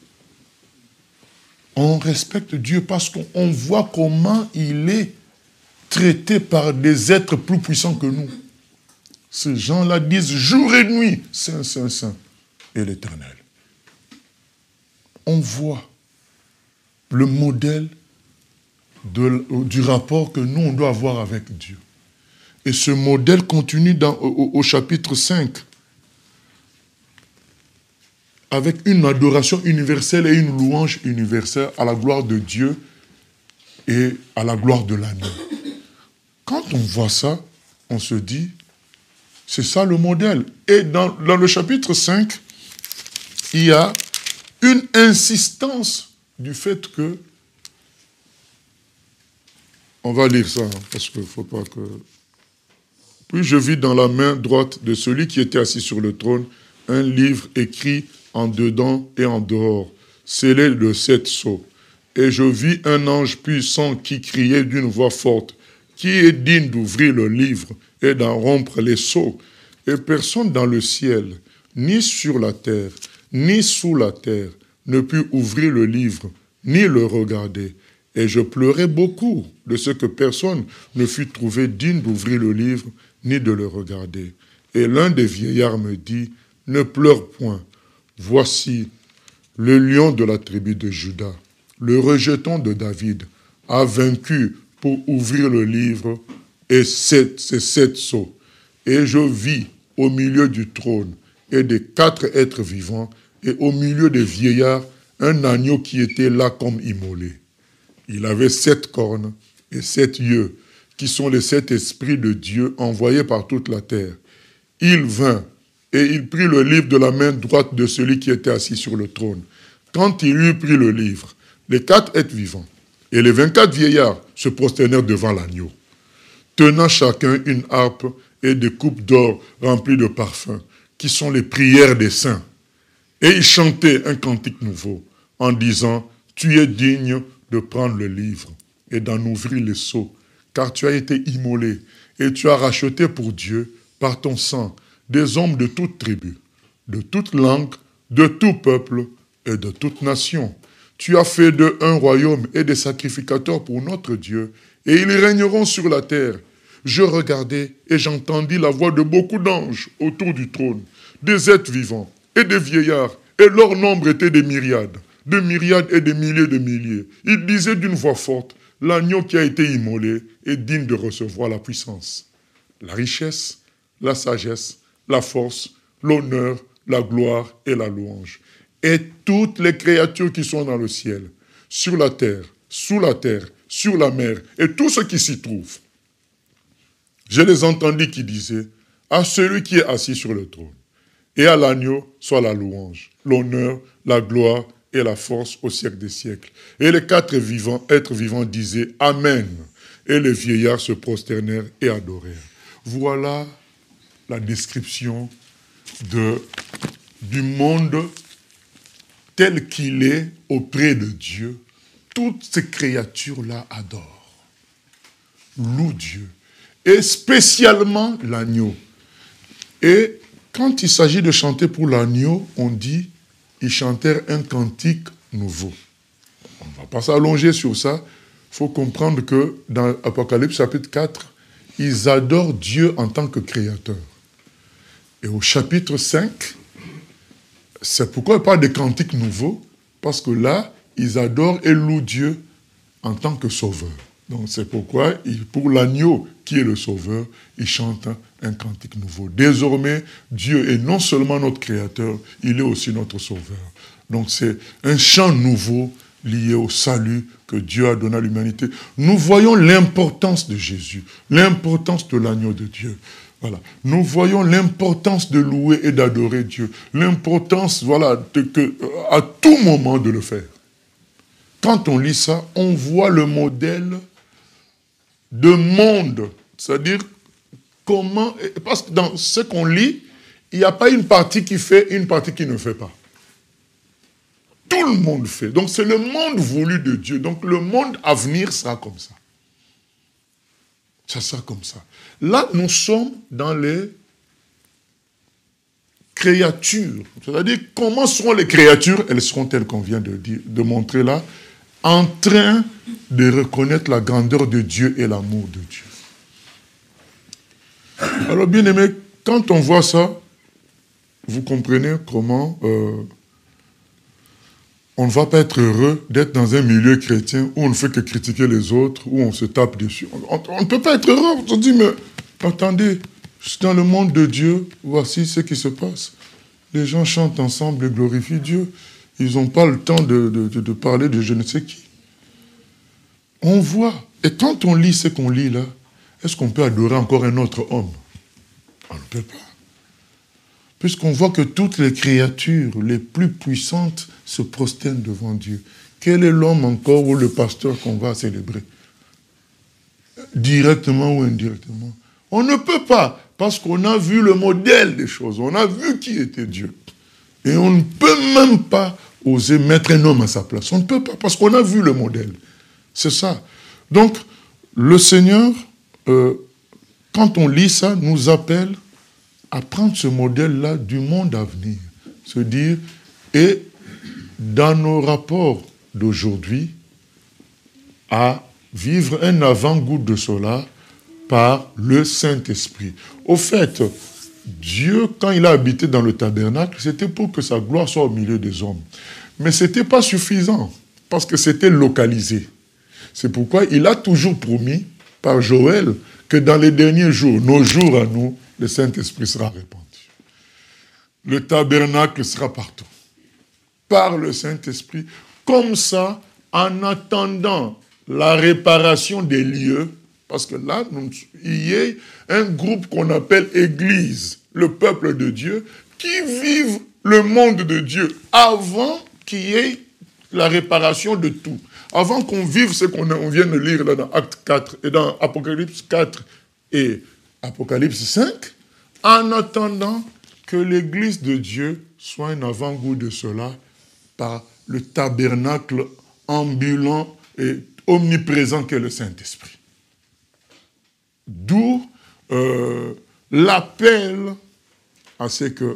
On respecte Dieu parce qu'on voit comment il est traité par des êtres plus puissants que nous. Ces gens-là disent jour et nuit, Saint, Saint, Saint, et l'Éternel. On voit le modèle du rapport que nous, on doit avoir avec Dieu. Et ce modèle continue au chapitre 5. avec une adoration universelle et une louange universelle à la gloire de Dieu et à la gloire de l'agneau. Quand on voit ça, on se dit, c'est ça le modèle. Et dans le chapitre 5, il y a une insistance du fait que, on va lire ça, parce qu'il ne faut pas que... Puis je vis dans la main droite de celui qui était assis sur le trône un livre écrit en dedans et en dehors, scellé de 7 sceaux. Et je vis un ange puissant qui criait d'une voix forte, qui est digne d'ouvrir le livre et d'en rompre les sceaux. Et personne dans le ciel, ni sur la terre, ni sous la terre, ne put ouvrir le livre, ni le regarder. Et je pleurais beaucoup de ce que personne ne fut trouvé digne d'ouvrir le livre, ni de le regarder. Et l'un des vieillards me dit, « Ne pleure point, voici le lion de la tribu de Juda, le rejeton de David, a vaincu pour ouvrir le livre et ces 7 sceaux. Et je vis au milieu du trône et des 4 êtres vivants et au milieu des vieillards un agneau qui était là comme immolé. Il avait 7 cornes et 7 yeux, qui sont les 7 esprits de Dieu envoyés par toute la terre. Il vint et il prit le livre de la main droite de celui qui était assis sur le trône. Quand il eut pris le livre, les 4 êtres vivants et les 24 vieillards se prosternèrent devant l'agneau, tenant chacun une harpe et des coupes d'or remplies de parfums, qui sont les prières des saints. Et ils chantaient un cantique nouveau, en disant, « Tu es digne de prendre le livre et d'en ouvrir les sceaux, car tu as été immolé, et tu as racheté pour Dieu, par ton sang, des hommes de toute tribu, de toute langue, de tout peuple et de toute nation. Tu as fait d'eux un royaume et des sacrificateurs pour notre Dieu, et ils régneront sur la terre. Je regardai et j'entendis la voix de beaucoup d'anges autour du trône, des êtres vivants et des vieillards, et leur nombre était des myriades et des milliers de milliers. Ils disaient d'une voix forte, l'agneau qui a été immolé est digne de recevoir la puissance, la richesse, la sagesse, la force, l'honneur, la gloire et la louange. Et toutes les créatures qui sont dans le ciel, sur la terre, sous la terre, sur la mer, et tout ce qui s'y trouve. Je les entendis qui disaient, à celui qui est assis sur le trône, et à l'agneau soit la louange, l'honneur, la gloire et la force au siècle des siècles. Et les 4 êtres vivants disaient, Amen. Et les vieillards se prosternèrent et adorèrent. Voilà la description du monde tel qu'il est auprès de Dieu. Toutes ces créatures-là adorent, louent Dieu, et spécialement l'agneau. Et quand il s'agit de chanter pour l'agneau, on dit, ils chantèrent un cantique nouveau. On ne va pas s'allonger sur ça. Il faut comprendre que dans Apocalypse chapitre 4, ils adorent Dieu en tant que créateur. Et au chapitre 5, c'est pourquoi il parle de cantiques nouveaux, parce que là, ils adorent et louent Dieu en tant que sauveur. Donc c'est pourquoi, pour l'agneau qui est le sauveur, ils chantent un cantique nouveau. Désormais, Dieu est non seulement notre créateur, il est aussi notre sauveur. Donc c'est un chant nouveau lié au salut que Dieu a donné à l'humanité. Nous voyons l'importance de Jésus, l'importance de l'agneau de Dieu. Voilà. Nous voyons l'importance de louer et d'adorer Dieu, l'importance, voilà, à tout moment de le faire. Quand on lit ça, on voit le modèle de monde, c'est-à-dire comment, parce que dans ce qu'on lit, il n'y a pas une partie qui fait, une partie qui ne fait pas. Tout le monde fait. Donc c'est le monde voulu de Dieu. Donc le monde à venir sera comme ça. Ça sera comme ça. Là, nous sommes dans les créatures. C'est-à-dire, comment seront les créatures? Elles seront telles qu'on vient de montrer là, en train de reconnaître la grandeur de Dieu et l'amour de Dieu. Alors, bien aimé, quand on voit ça, vous comprenez comment on ne va pas être heureux d'être dans un milieu chrétien où on ne fait que critiquer les autres, où on se tape dessus. On ne peut pas être heureux. On se dit, mais attendez, je suis dans le monde de Dieu, voici ce qui se passe. Les gens chantent ensemble et glorifient Dieu. Ils n'ont pas le temps de parler de je ne sais qui. On voit. Et quand on lit ce qu'on lit là, est-ce qu'on peut adorer encore un autre homme? On ne peut pas. Puisqu'on voit que toutes les créatures les plus puissantes se prosternent devant Dieu. Quel est l'homme encore ou le pasteur qu'on va célébrer? Directement ou indirectement? On ne peut pas, parce qu'on a vu le modèle des choses. On a vu qui était Dieu. Et on ne peut même pas oser mettre un homme à sa place. On ne peut pas, parce qu'on a vu le modèle. C'est ça. Donc, le Seigneur, quand on lit ça, nous appelle à prendre ce modèle-là du monde à venir. Se dire, et dans nos rapports d'aujourd'hui, à vivre un avant-goût de cela par le Saint-Esprit. Au fait, Dieu, quand il a habité dans le tabernacle, c'était pour que sa gloire soit au milieu des hommes. Mais ce n'était pas suffisant, parce que c'était localisé. C'est pourquoi il a toujours promis, par Joël, que dans les derniers jours, nos jours à nous, le Saint-Esprit sera répandu. Le tabernacle sera partout. Par le Saint-Esprit. Comme ça, en attendant la réparation des lieux, parce que là, il y a un groupe qu'on appelle Église, le peuple de Dieu, qui vive le monde de Dieu avant qu'il y ait la réparation de tout. Avant qu'on vive ce qu'on vient de lire là dans Acte 4 et dans Apocalypse 4 et Apocalypse 5, en attendant que l'Église de Dieu soit un avant-goût de cela par le tabernacle ambulant et omniprésent qu'est le Saint-Esprit. D'où l'appel à ce que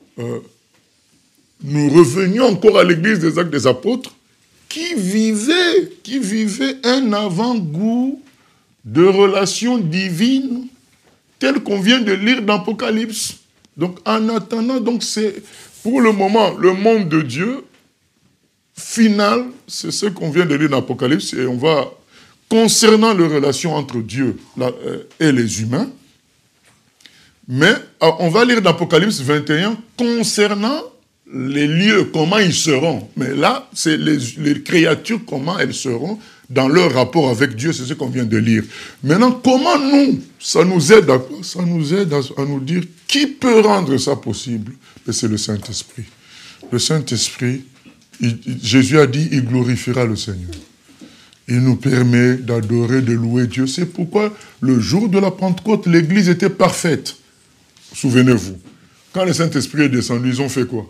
nous revenions encore à l'Église des Actes des Apôtres qui vivait un avant-goût de relations divines tel qu'on vient de lire dans l'Apocalypse. Donc, en attendant, donc c'est pour le moment, le monde de Dieu final, c'est ce qu'on vient de lire dans l'Apocalypse, et on va, concernant les relations entre Dieu et les humains, mais on va lire dans l'Apocalypse 21 concernant les lieux, comment ils seront. Mais là, c'est les créatures, comment elles seront dans leur rapport avec Dieu, c'est ce qu'on vient de lire. Maintenant, comment nous, ça nous aide à quoi? Ça nous aide à nous dire qui peut rendre ça possible? Et c'est le Saint-Esprit. Le Saint-Esprit, Jésus a dit, il glorifiera le Seigneur. Il nous permet d'adorer, de louer Dieu. C'est pourquoi le jour de la Pentecôte, l'Église était parfaite. Souvenez-vous, quand le Saint-Esprit est descendu, ils ont fait quoi?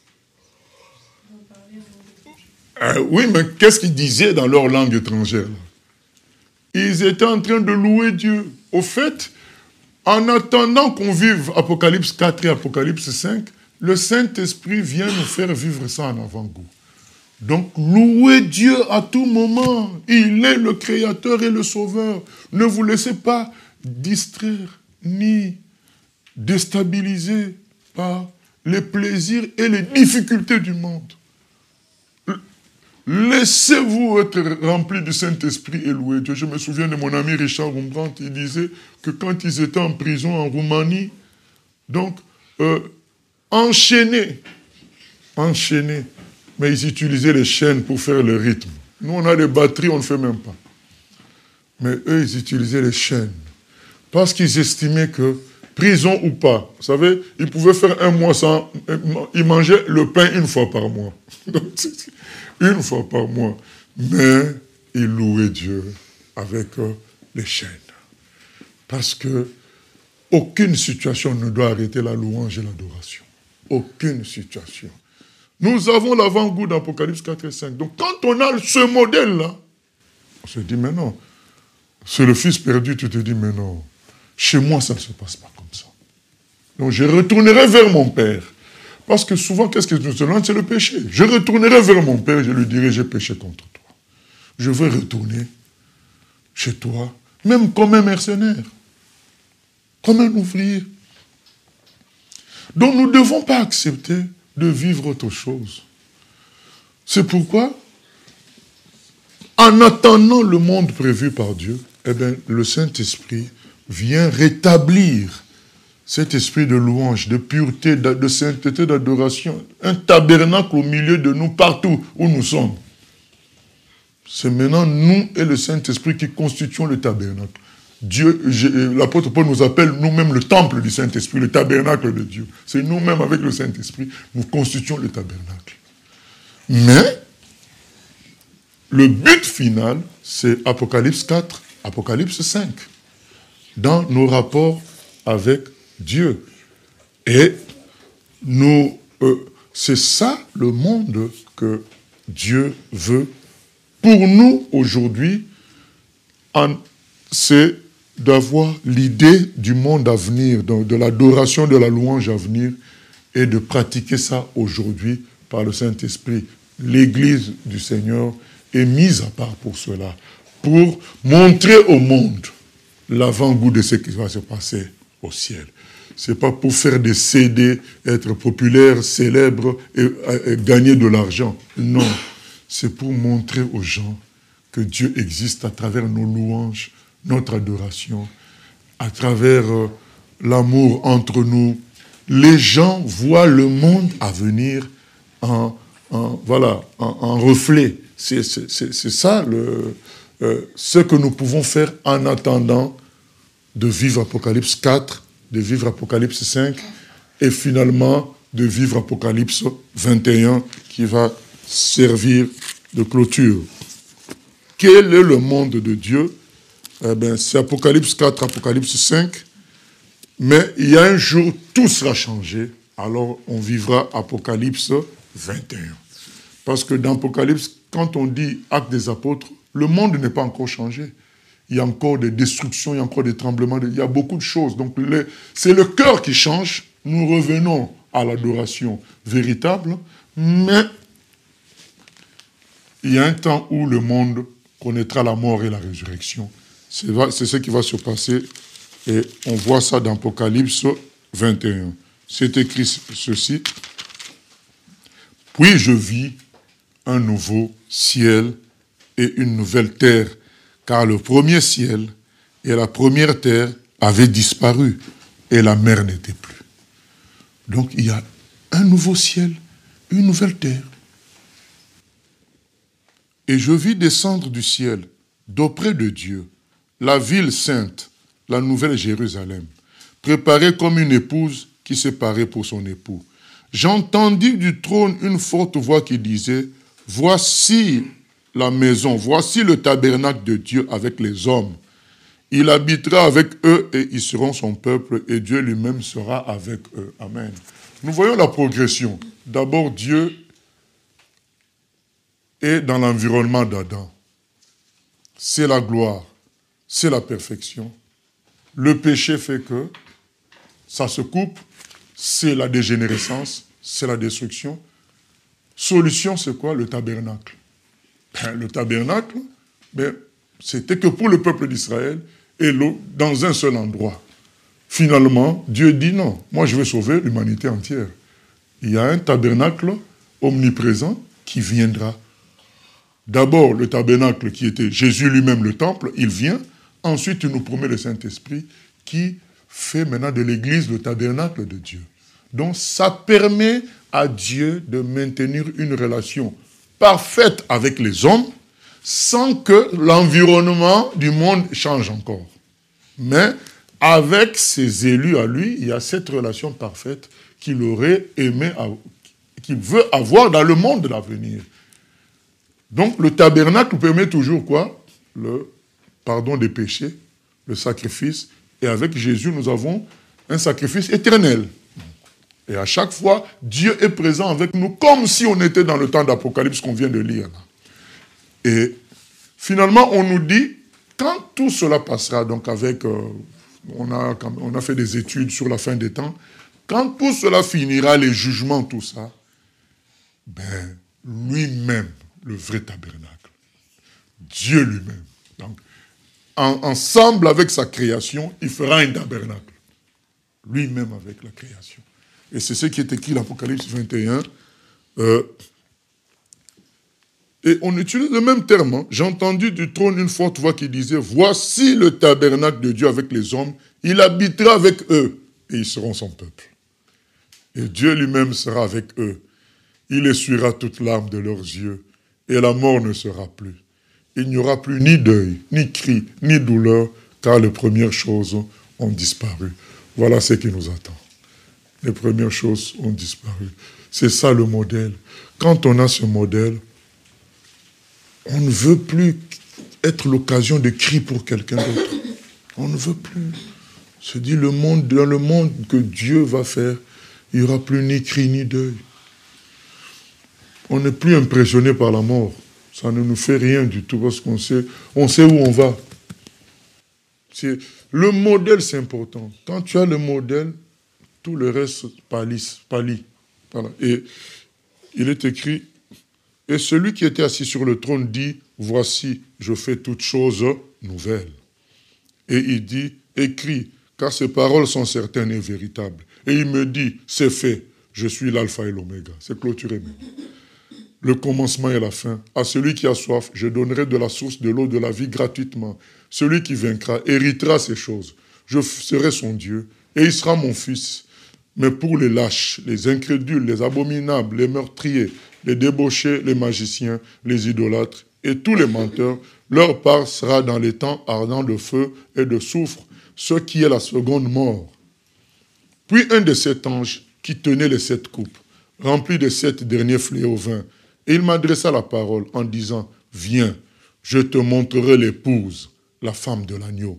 Oui, mais qu'est-ce qu'ils disaient dans leur langue étrangère? Ils étaient en train de louer Dieu. Au fait, en attendant qu'on vive Apocalypse 4 et Apocalypse 5, le Saint-Esprit vient nous faire vivre ça en avant-goût. Donc, louez Dieu à tout moment. Il est le Créateur et le Sauveur. Ne vous laissez pas distraire ni déstabiliser par les plaisirs et les difficultés du monde. Laissez-vous être remplis du Saint-Esprit et louer Dieu. Je me souviens de mon ami Richard Rembrandt, il disait que quand ils étaient en prison en Roumanie, donc enchaînés, mais ils utilisaient les chaînes pour faire le rythme. Nous, on a des batteries, on ne fait même pas. Mais eux, ils utilisaient les chaînes. Parce qu'ils estimaient que, prison ou pas, vous savez, ils pouvaient faire un mois sans... Ils mangeaient le pain une fois par mois. Donc, une fois par mois. Mais ils louaient Dieu avec les chaînes. Parce que aucune situation ne doit arrêter la louange et l'adoration. Aucune situation. Nous avons l'avant-goût d'Apocalypse 4 et 5. Donc quand on a ce modèle-là, on se dit, mais non, c'est le fils perdu, tu te dis, mais non, chez moi, ça ne se passe pas comme ça. Donc je retournerai vers mon Père. Parce que souvent, qu'est-ce qui nous éloigne? C'est le péché. Je retournerai vers mon Père et je lui dirai, j'ai péché contre toi. Je veux retourner chez toi, même comme un mercenaire, comme un ouvrier. Donc nous ne devons pas accepter de vivre autre chose. C'est pourquoi, en attendant le monde prévu par Dieu, eh bien, le Saint-Esprit vient rétablir cet esprit de louange, de pureté, de sainteté, d'adoration, un tabernacle au milieu de nous, partout où nous sommes. C'est maintenant nous et le Saint-Esprit qui constituons le tabernacle. L'apôtre Paul nous appelle nous-mêmes le temple du Saint-Esprit, le tabernacle de Dieu. C'est nous-mêmes avec le Saint-Esprit, nous constituons le tabernacle. Mais, le but final, c'est Apocalypse 4, Apocalypse 5, dans nos rapports avec Dieu. Et c'est ça le monde que Dieu veut pour nous aujourd'hui. C'est d'avoir l'idée du monde à venir, de l'adoration, de la louange à venir, et de pratiquer ça aujourd'hui par le Saint-Esprit. L'Église du Seigneur est mise à part pour cela, pour montrer au monde l'avant-goût de ce qui va se passer au ciel. Ce n'est pas pour faire des CD, être populaire, célèbre et gagner de l'argent. Non, c'est pour montrer aux gens que Dieu existe à travers nos louanges, notre adoration, à travers l'amour entre nous. Les gens voient le monde à venir en reflet. C'est ça ce que nous pouvons faire en attendant de vivre Apocalypse 4, de vivre Apocalypse 5 et finalement de vivre Apocalypse 21 qui va servir de clôture. Quel est le monde de Dieu? C'est Apocalypse 4, Apocalypse 5, mais il y a un jour, tout sera changé, alors on vivra Apocalypse 21. Parce que dans Apocalypse, quand on dit acte des apôtres, le monde n'est pas encore changé. Il y a encore des destructions, il y a encore des tremblements, il y a beaucoup de choses. Donc c'est le cœur qui change. Nous revenons à l'adoration véritable, mais il y a un temps où le monde connaîtra la mort et la résurrection. C'est ce qui va se passer et on voit ça dans Apocalypse 21. C'est écrit ceci. Puis je vis un nouveau ciel et une nouvelle terre, car le premier ciel et la première terre avaient disparu et la mer n'était plus. Donc il y a un nouveau ciel, une nouvelle terre. Et je vis descendre du ciel, d'auprès de Dieu, la ville sainte, la nouvelle Jérusalem, préparée comme une épouse qui s'est parée pour son époux. J'entendis du trône une forte voix qui disait, « Voici la maison, voici le tabernacle de Dieu avec les hommes. Il habitera avec eux et ils seront son peuple et Dieu lui-même sera avec eux. » Amen. Nous voyons la progression. D'abord, Dieu est dans l'environnement d'Adam. C'est la gloire, c'est la perfection. Le péché fait que ça se coupe, c'est la dégénérescence, c'est la destruction. Solution, c'est quoi? Le tabernacle. Le tabernacle, c'était que pour le peuple d'Israël et dans un seul endroit. Finalement, Dieu dit non, moi je vais sauver l'humanité entière. Il y a un tabernacle omniprésent qui viendra. D'abord, le tabernacle qui était Jésus lui-même, le temple, il vient. Ensuite, il nous promet le Saint-Esprit qui fait maintenant de l'Église le tabernacle de Dieu. Donc, ça permet à Dieu de maintenir une relation parfaite avec les hommes sans que l'environnement du monde change encore. Mais avec ses élus à lui, il y a cette relation parfaite qu'il aurait aimé, qu'il veut avoir dans le monde de l'avenir. Donc le tabernacle permet toujours quoi? Le pardon des péchés, le sacrifice. Et avec Jésus, nous avons un sacrifice éternel. Et à chaque fois, Dieu est présent avec nous comme si on était dans le temps d'Apocalypse qu'on vient de lire. Et finalement, on nous dit, quand tout cela passera, donc avec, on a fait des études sur la fin des temps, quand tout cela finira, les jugements, tout ça, lui-même, le vrai tabernacle, Dieu lui-même, donc, ensemble avec sa création, il fera un tabernacle, lui-même avec la création. Et c'est ce qui est écrit dans l'Apocalypse 21. Et on utilise le même terme. Hein. J'ai entendu du trône une forte voix qui disait « Voici le tabernacle de Dieu avec les hommes, il habitera avec eux, et ils seront son peuple. Et Dieu lui-même sera avec eux. Il essuiera toute larme de leurs yeux, et la mort ne sera plus. Il n'y aura plus ni deuil, ni cri, ni douleur, car les premières choses ont disparu. Voilà ce qui nous attend. Les premières choses ont disparu. C'est ça le modèle. Quand on a ce modèle, on ne veut plus être l'occasion de crier pour quelqu'un d'autre. On ne veut plus. Se dit dans le monde que Dieu va faire, il n'y aura plus ni cri ni deuil. On n'est plus impressionné par la mort. Ça ne nous fait rien du tout parce qu'on sait où on va. Le modèle, c'est important. Quand tu as le modèle, tout le reste pâlit. Voilà. Et il est écrit, et celui qui était assis sur le trône dit, voici, je fais toutes choses nouvelles. Et il dit, écris, car ces paroles sont certaines et véritables. Et il me dit, c'est fait, je suis l'alpha et l'oméga. C'est clôturé même. Le commencement et la fin. À celui qui a soif, je donnerai de la source de l'eau de la vie gratuitement. Celui qui vaincra héritera ces choses. Je serai son Dieu et il sera mon fils. Mais pour les lâches, les incrédules, les abominables, les meurtriers, les débauchés, les magiciens, les idolâtres et tous les menteurs, leur part sera dans les temps ardents de feu et de soufre, ce qui est la seconde mort. Puis un de sept anges qui tenait les 7 coupes, rempli de 7 derniers fléaux vins, et il m'adressa la parole en disant, viens, je te montrerai l'épouse, la femme de l'agneau.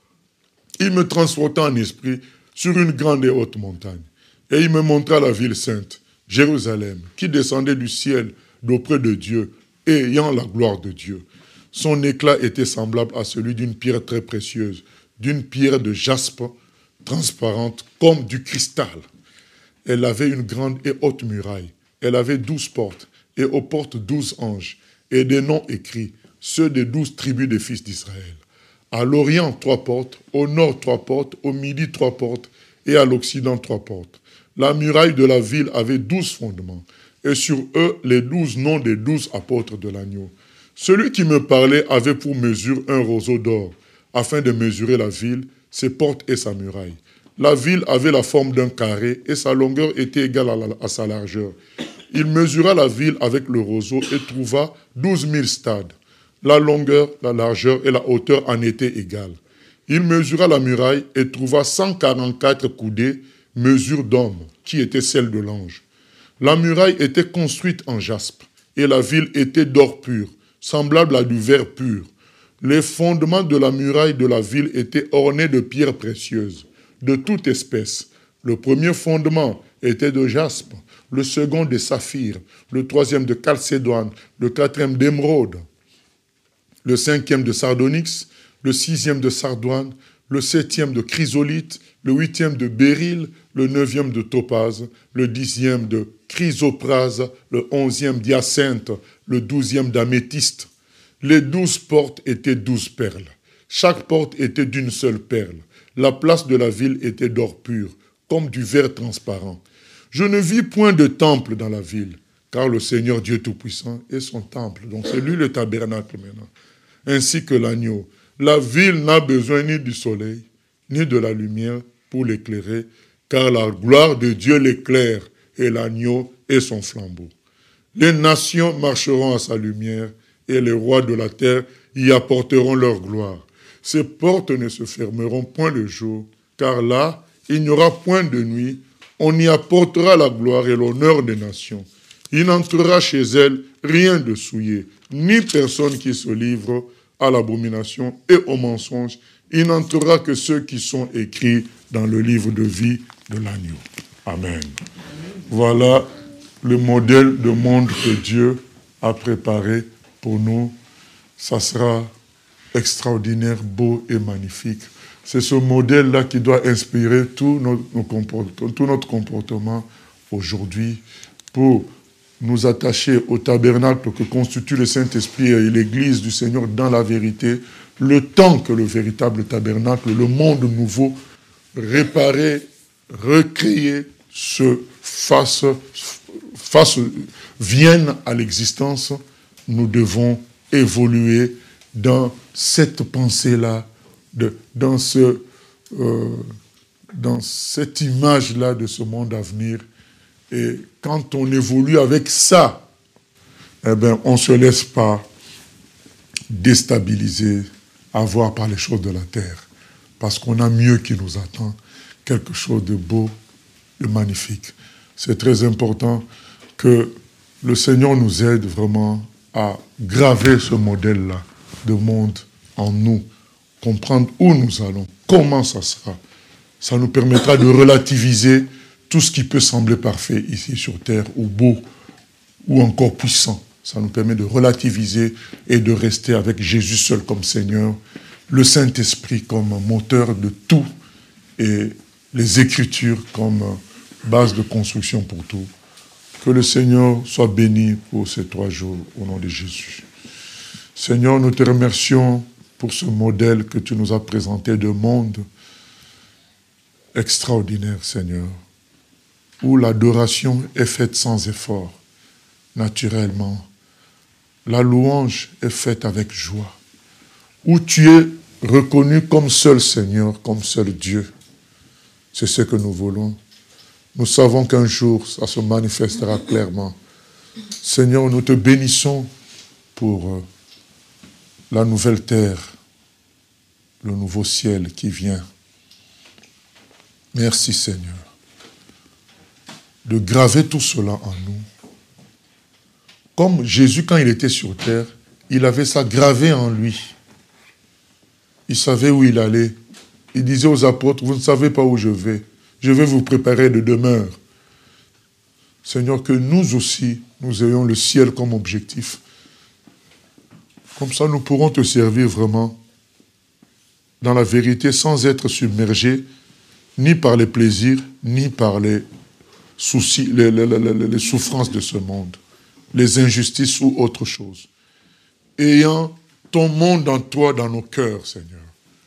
Il me transporta en esprit sur une grande et haute montagne, et il me montra la ville sainte, Jérusalem, qui descendait du ciel d'auprès de Dieu, ayant la gloire de Dieu. Son éclat était semblable à celui d'une pierre très précieuse, d'une pierre de jaspe transparente comme du cristal. Elle avait une grande et haute muraille. Elle avait 12 portes, et aux portes 12 anges, et des noms écrits, ceux des 12 tribus des fils d'Israël. À l'Orient, 3 portes, au Nord, 3 portes, au Midi, 3 portes, et à l'Occident, 3 portes. La muraille de la ville avait 12 fondements, et sur eux, les 12 noms des 12 apôtres de l'agneau. Celui qui me parlait avait pour mesure un roseau d'or, afin de mesurer la ville, ses portes et sa muraille. La ville avait la forme d'un carré, et sa longueur était égale à sa largeur. Il mesura la ville avec le roseau et trouva 12 000 stades. La longueur, la largeur et la hauteur en étaient égales. Il mesura la muraille et trouva 144 coudées, mesure d'homme, qui était celle de l'ange. La muraille était construite en jaspe, et la ville était d'or pur, semblable à du verre pur. Les fondements de la muraille de la ville étaient ornés de pierres précieuses, de toute espèce. Le premier fondement était de jaspe, le second de saphir, le troisième de chalcédoine, le quatrième d'émeraude, le cinquième de sardonyx, le sixième de sardoine, le septième de chrysolite, le huitième de béryl, le neuvième de topaze, le 10e de chrysoprase, le 11e d'hyacinthe, le 12e d'améthyste. Les 12 portes étaient 12 perles. Chaque porte était d'une seule perle. La place de la ville était d'or pur, comme du verre transparent. Je ne vis point de temple dans la ville, car le Seigneur Dieu Tout-Puissant est son temple. Donc c'est lui le tabernacle maintenant, ainsi que l'agneau. La ville n'a besoin ni du soleil, ni de la lumière pour l'éclairer, car la gloire de Dieu l'éclaire, et l'agneau est son flambeau. Les nations marcheront à sa lumière, et les rois de la terre y apporteront leur gloire. Ses portes ne se fermeront point le jour, car là, il n'y aura point de nuit. On y apportera la gloire et l'honneur des nations. Il n'entrera chez elles rien de souillé, ni personne qui se livre à l'abomination et au mensonge. Il n'entrera que ceux qui sont écrits dans le livre de vie de l'agneau. Amen. Voilà le modèle de monde que Dieu a préparé pour nous. Ça sera extraordinaire, beau et magnifique. C'est ce modèle-là qui doit inspirer tout notre comportement aujourd'hui pour nous attacher au tabernacle que constitue le Saint-Esprit et l'Église du Seigneur dans la vérité, le temps que le véritable tabernacle, le monde nouveau, réparé, recréé, vienne à l'existence, nous devons évoluer dans cette pensée-là, dans dans cette image-là de ce monde à venir. Et quand on évolue avec ça, eh bien, on ne se laisse pas déstabiliser, avoir par les choses de la terre. Parce qu'on a mieux qui nous attend, quelque chose de beau, de magnifique. C'est très important que le Seigneur nous aide vraiment à graver ce modèle-là de monde en nous, comprendre où nous allons, comment ça sera. Ça nous permettra de relativiser tout ce qui peut sembler parfait ici sur terre, ou beau, ou encore puissant. Ça nous permet de relativiser et de rester avec Jésus seul comme Seigneur, le Saint-Esprit comme moteur de tout, et les Écritures comme base de construction pour tout. Que le Seigneur soit béni pour ces 3 jours, au nom de Jésus. Seigneur, nous te remercions pour ce modèle que tu nous as présenté de monde extraordinaire, Seigneur, où l'adoration est faite sans effort, naturellement. La louange est faite avec joie, où tu es reconnu comme seul Seigneur, comme seul Dieu. C'est ce que nous voulons. Nous savons qu'un jour, ça se manifestera clairement. Seigneur, nous te bénissons pour la nouvelle terre, le nouveau ciel qui vient. Merci, Seigneur, de graver tout cela en nous. Comme Jésus, quand il était sur terre, il avait ça gravé en lui. Il savait où il allait. Il disait aux apôtres, vous ne savez pas où je vais vous préparer de demeure. Seigneur, que nous aussi, nous ayons le ciel comme objectif. Comme ça, nous pourrons te servir vraiment dans la vérité sans être submergés ni par les plaisirs, ni par les soucis, les souffrances de ce monde, les injustices ou autre chose. Ayant ton monde en toi, dans nos cœurs, Seigneur.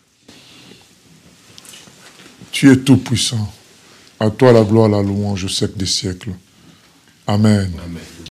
Tu es tout puissant. À toi la gloire, la louange au siècle des siècles. Amen. Amen.